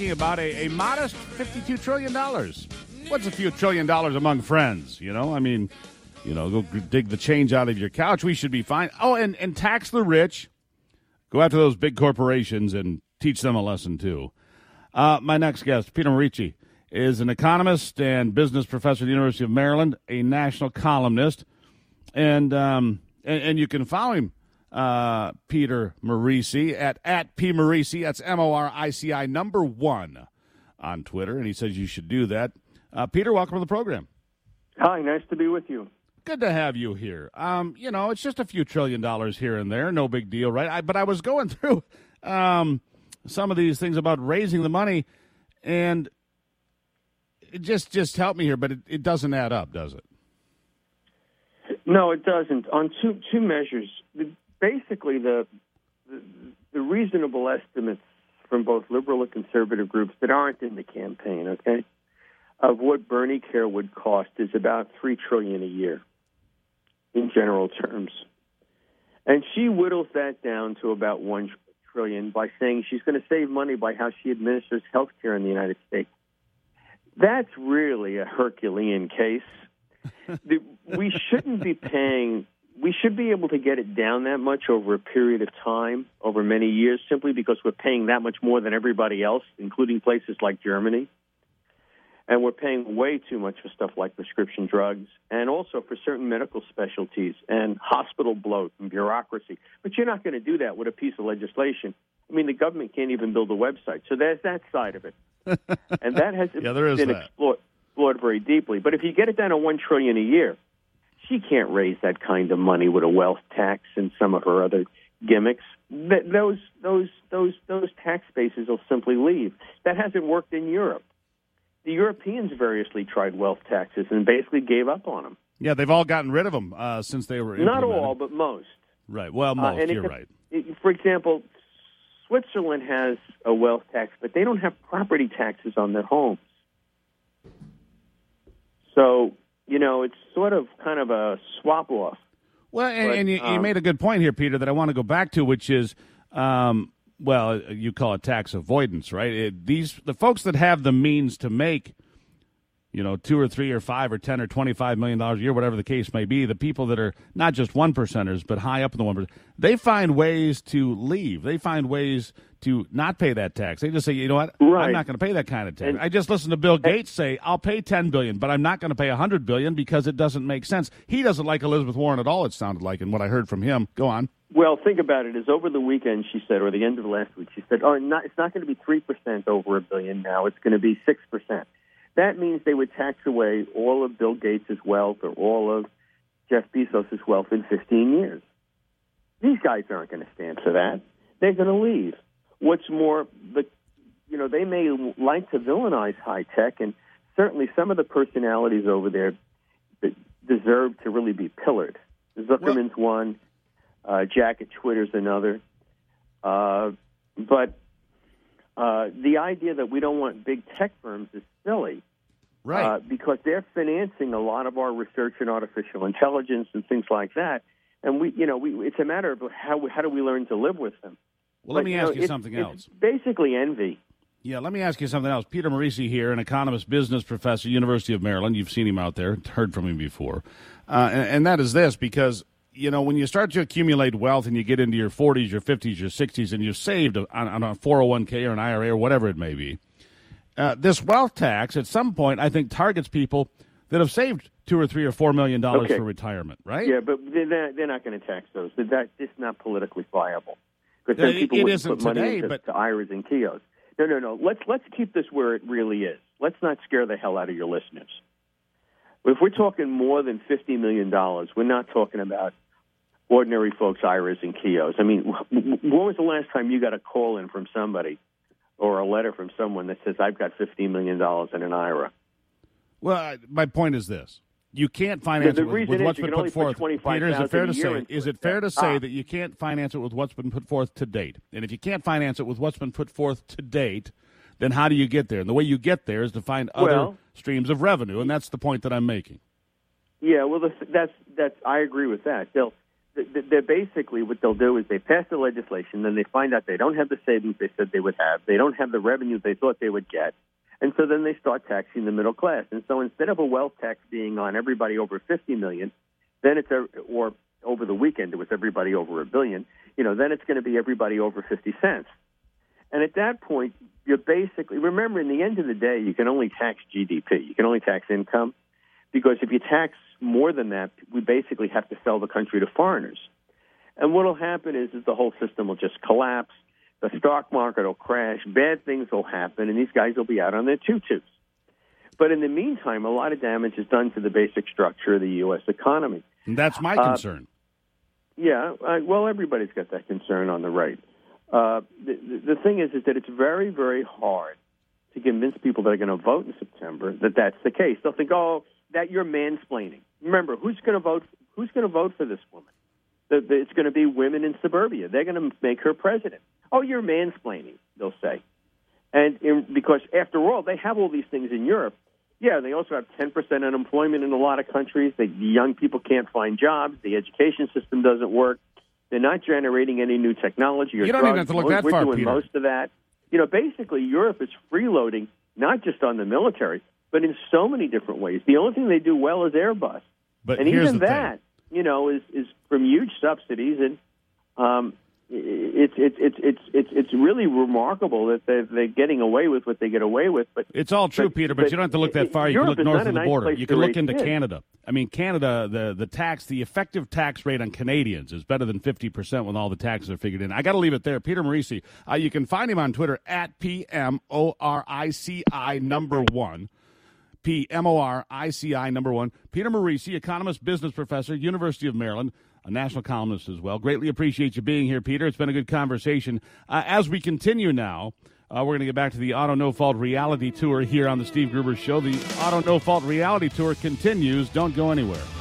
talking about a modest $52 trillion. What's a few $1 trillion among friends? I mean, go dig the change out of your couch. We should be fine. Oh, and tax the rich. Go after those big corporations and teach them a lesson, too. My next guest, Peter Morici, is an economist and business professor at the University of Maryland, a national columnist. And you can follow him, Peter Morici, at P. Morici. That's MORICI #1 on Twitter. And he says you should do that. Peter, welcome to the program. Hi, nice to be with you. Good to have you here. It's just a few $1 trillion here and there. No big deal, right? But I was going through some of these things about raising the money, and it just helped me here, but it doesn't add up, does it? No, it doesn't. On two measures, basically the reasonable estimates from both liberal and conservative groups that aren't in the campaign, okay, of what Bernie Care would cost is about $3 trillion a year in general terms. And she whittles that down to about $1 trillion by saying she's going to save money by how she administers health care in the United States. That's really a Herculean case. We shouldn't be paying. We should be able to get it down that much over a period of time, over many years, simply because we're paying that much more than everybody else, including places like Germany. And we're paying way too much for stuff like prescription drugs and also for certain medical specialties and hospital bloat and bureaucracy. But you're not going to do that with a piece of legislation. I mean, the government can't even build a website. So there's that side of it. And that has been explored very deeply. But if you get it down to $1 trillion a year, she can't raise that kind of money with a wealth tax and some of her other gimmicks. Those tax bases will simply leave. That hasn't worked in Europe. The Europeans variously tried wealth taxes and basically gave up on them. Yeah, they've all gotten rid of them since they were implemented. Not all, but most. Right. Well, most. You're right. For example, Switzerland has a wealth tax, but they don't have property taxes on their homes. So, it's sort of kind of a swap-off. Well, and you made a good point here, Peter, that I want to go back to, which is, you call it tax avoidance, right? The folks that have the means to make, $2 or $3 or $5 or $10 or $25 million a year, whatever the case may be, the people that are not just 1%ers, but high up in the 1%, they find ways to leave. They find ways to not pay that tax. They just say, you know what, right. I'm not going to pay that kind of tax. I just listened to Bill Gates say, I'll pay $10 billion, but I'm not going to pay $100 billion because it doesn't make sense. He doesn't like Elizabeth Warren at all, it sounded like, and what I heard from him. Go on. Well, think about it. Is over the weekend, she said, or the end of last week, she said, it's not going to be 3% over $1 billion now. It's going to be 6%. That means they would tax away all of Bill Gates' wealth or all of Jeff Bezos' wealth in 15 years. These guys aren't going to stand for that. They're going to leave. What's more, they may like to villainize high tech, and certainly some of the personalities over there that deserve to really be pillared. Zuckerman's one. Jack at Twitter's another. But the idea that we don't want big tech firms is silly. Right. Because they're financing a lot of our research in artificial intelligence and things like that. And it's a matter of how do we learn to live with them. Well, let me ask you something else. It's basically envy. Yeah, let me ask you something else. Peter Morici here, an economist, business professor, University of Maryland. You've seen him out there, heard from him before. And that is this, because when you start to accumulate wealth and you get into your 40s, your 50s, your 60s, and you've saved on a 401k or an IRA or whatever it may be, this wealth tax at some point, I think, targets people that have saved $2 or $3 or $4 million for retirement, right? Yeah, but they're not going to tax those. It's not politically viable. Because then people would put money into IRAs and Keos. No. Let's keep this where it really is. Let's not scare the hell out of your listeners. If we're talking more than $50 million, we're not talking about ordinary folks' IRAs and Keos. I mean, when was the last time you got a call in from somebody or a letter from someone that says, I've got $15 million in an IRA? Well, my point is this. You can't finance it with what's been put forth. Peter, is it fair to say that you can't finance it with what's been put forth to date? And if you can't finance it with what's been put forth to date, then how do you get there? And the way you get there is to find other streams of revenue, and that's the point that I'm making. Yeah, well, that's I agree with that. they're basically, what they'll do is they pass the legislation, then they find out they don't have the savings they said they would have. They don't have the revenue they thought they would get. And so then they start taxing the middle class. And so instead of a wealth tax being on everybody over $50 million, then or over the weekend it was everybody over $1 billion, then it's going to be everybody over 50 cents. And at that point, you're basically, remember, in the end of the day, you can only tax GDP. You can only tax income, because if you tax more than that, we basically have to sell the country to foreigners. And what will happen is the whole system will just collapse. The stock market will crash. Bad things will happen, and these guys will be out on their tutus. But in the meantime, a lot of damage is done to the basic structure of the U.S. economy. And that's my concern. Yeah, well, everybody's got that concern on the right. The thing is that it's very, very hard to convince people that are going to vote in September that that's the case. They'll think, oh, that you're mansplaining. Remember, who's going to vote? Who's going to vote for this woman? It's going to be women in suburbia. They're going to make her president. Oh, you're mansplaining, they'll say. Because, after all, they have all these things in Europe. Yeah, they also have 10% unemployment in a lot of countries. The young people can't find jobs. The education system doesn't work. They're not generating any new technology or drugs. You don't even have to look that far, We're doing Peter. most of that. Basically, Europe is freeloading, not just on the military, but in so many different ways. The only thing they do well is Airbus. But and here's even the that, thing. Is from huge subsidies, and it's really remarkable that they're getting away with what they get away with. But it's all true, Peter. But you don't have to look that far. You Europe can look north of the nice border. You can look into kids. Canada. I mean, Canada, the effective tax rate on Canadians is better than 50% when all the taxes are figured in. I got to leave it there. Peter Morici. You can find him on Twitter at PMORICI number 1. PMORICI number 1. Peter Morici, economist, business professor, University of Maryland, a national columnist as well. Greatly appreciate you being here, Peter. It's been a good conversation. As we continue now, we're going to get back to the Auto No Fault reality tour here on the Steve Gruber Show. The Auto No Fault reality tour continues. Don't go anywhere.